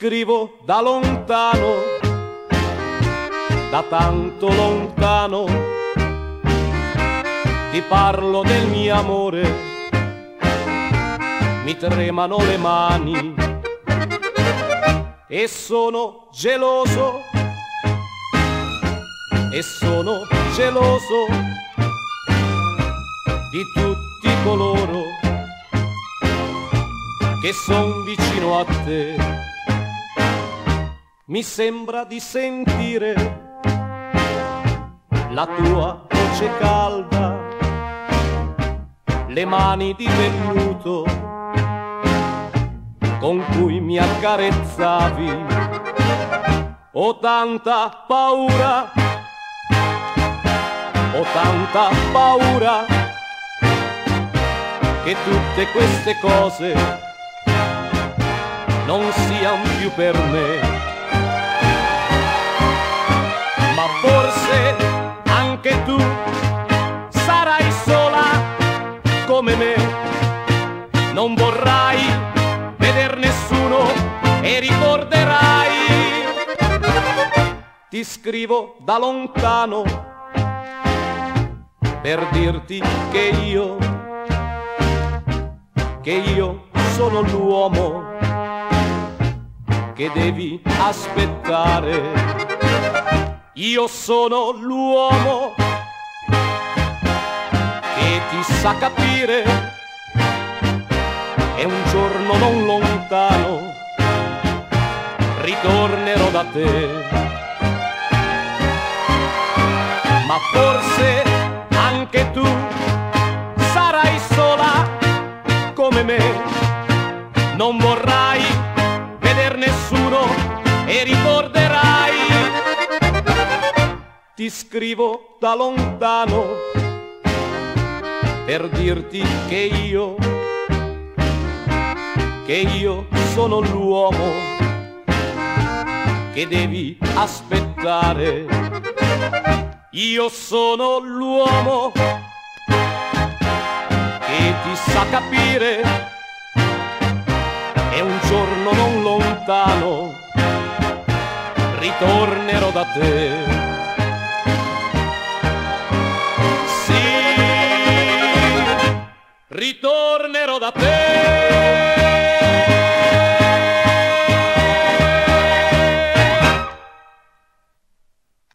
scrivo da lontano, da tanto lontano, ti parlo del mio amore, mi tremano le mani e sono geloso, e sono geloso di tutti coloro che son vicino a te. Mi sembra di sentire la tua voce calda, le mani di velluto con cui mi accarezzavi. Ho tanta paura, ho tanta paura che tutte queste cose non siano più per me. Ma forse anche tu sarai sola come me, non vorrai veder nessuno e ricorderai. Ti scrivo da lontano per dirti che io sono l'uomo che devi aspettare. Io sono l'uomo che ti sa capire, e un giorno non lontano ritornerò da te. Ma forse anche tu sarai sola come me, non vorrai veder nessuno e ricorderai. Ti scrivo da lontano per dirti che io sono l'uomo che devi aspettare. Io sono l'uomo che ti sa capire, e un giorno non lontano ritornerò da te. Sì, ritornerò da te.